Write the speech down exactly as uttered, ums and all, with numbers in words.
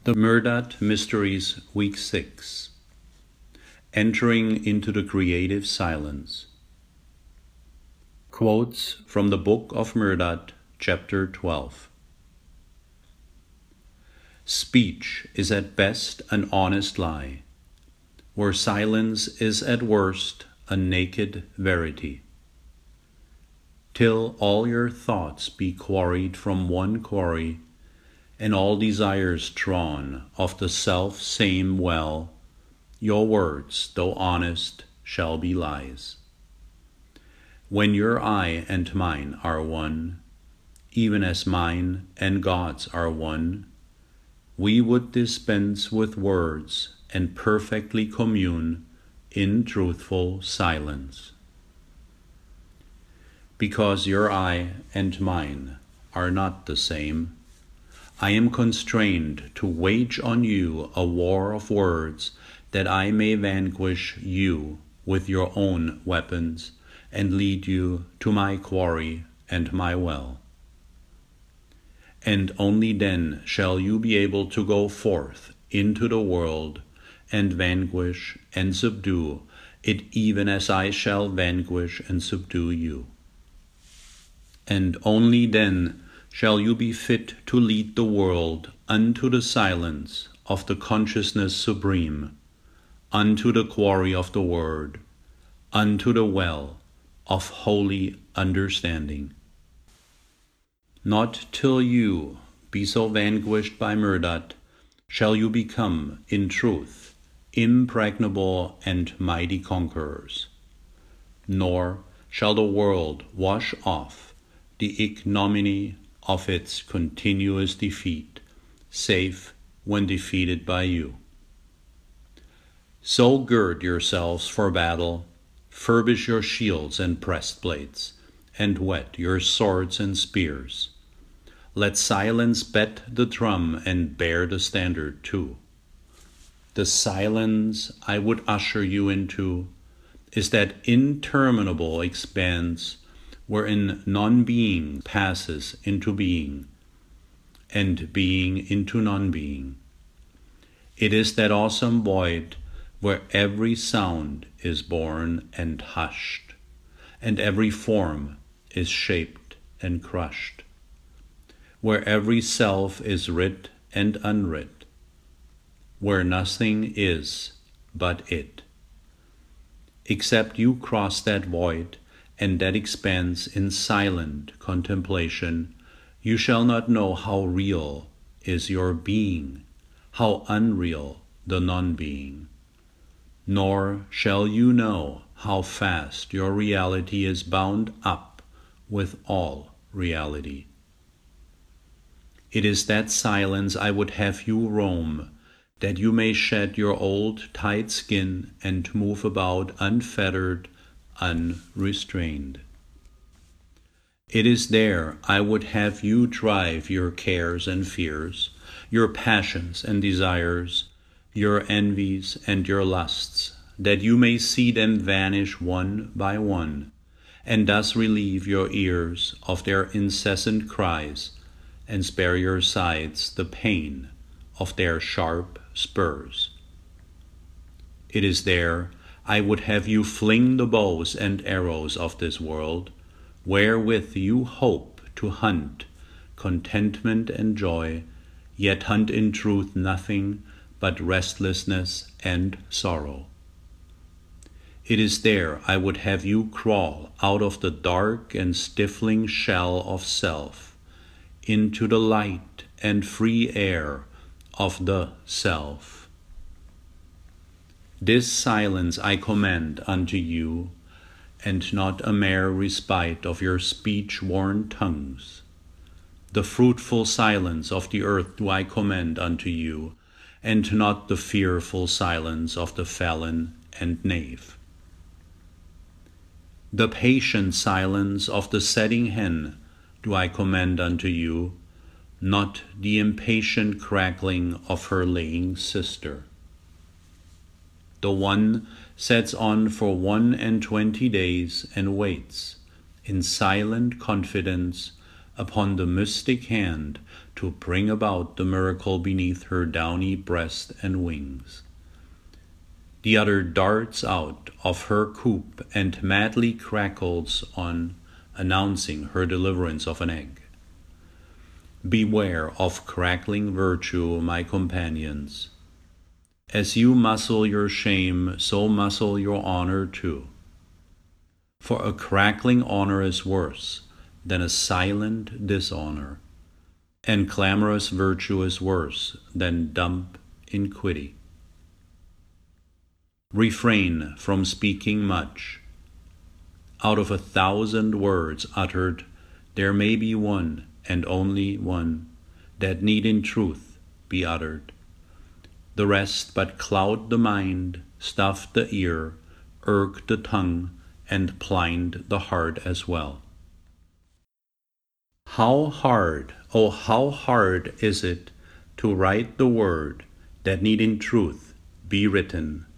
The Murdat Mysteries, Week six. Entering into the Creative Silence. Quotes from the Book of Murdat, Chapter twelve. Speech is at best an honest lie, where silence is at worst a naked verity. Till all your thoughts be quarried from one quarry, and all desires drawn of the self-same well, your words, though honest, shall be lies. When your I and mine are one, even as mine and God's are one, we would dispense with words and perfectly commune in truthful silence. Because your I and mine are not the same, I am constrained to wage on you a war of words, that I may vanquish you with your own weapons and lead you to my quarry and my well. And only then shall you be able to go forth into the world and vanquish and subdue it, even as I shall vanquish and subdue you. And only then shall you be fit to lead the world unto the silence of the consciousness supreme, unto the quarry of the Word, unto the well of holy understanding. Not till you be so vanquished by Murdat shall you become, in truth, impregnable and mighty conquerors, nor shall the world wash off the ignominy of its continuous defeat, save when defeated by you. So gird yourselves for battle, furbish your shields and breastplates, and whet your swords and spears. Let silence bet the drum and bear the standard too. The silence I would usher you into is that interminable expanse wherein non-being passes into being, and being into non-being. It is that awesome void where every sound is born and hushed, and every form is shaped and crushed, where every self is writ and unwrit, where nothing is but it. Except you cross that void and that expanse in silent contemplation, you shall not know how real is your being, how unreal the non-being, nor shall you know how fast your reality is bound up with all reality. It is that silence I would have you roam, that you may shed your old tight skin and move about unfettered, unrestrained. It is there I would have you drive your cares and fears, your passions and desires, your envies and your lusts, that you may see them vanish one by one, and thus relieve your ears of their incessant cries, and spare your sides the pain of their sharp spurs. It is there I would have you fling the bows and arrows of this world, wherewith you hope to hunt contentment and joy, yet hunt in truth nothing but restlessness and sorrow. It is there I would have you crawl out of the dark and stifling shell of self, into the light and free air of the self. This silence I command unto you, and not a mere respite of your speech-worn tongues. The fruitful silence of the earth do I command unto you, and not the fearful silence of the felon and knave. The patient silence of the setting hen do I command unto you, not the impatient crackling of her laying sister. The one sets on for one and twenty days and waits, in silent confidence, upon the mystic hand to bring about the miracle beneath her downy breast and wings. The other darts out of her coop and madly crackles on, announcing her deliverance of an egg. Beware of crackling virtue, my companions. As you muscle your shame, so muscle your honor too. For a crackling honor is worse than a silent dishonor, and clamorous virtue is worse than dumb iniquity. Refrain from speaking much. Out of a thousand words uttered, there may be one, and only one, that need in truth be uttered. The rest but cloud the mind, stuff the ear, irk the tongue, and blind the heart as well. How hard, oh how hard is it to write the word that need in truth be written,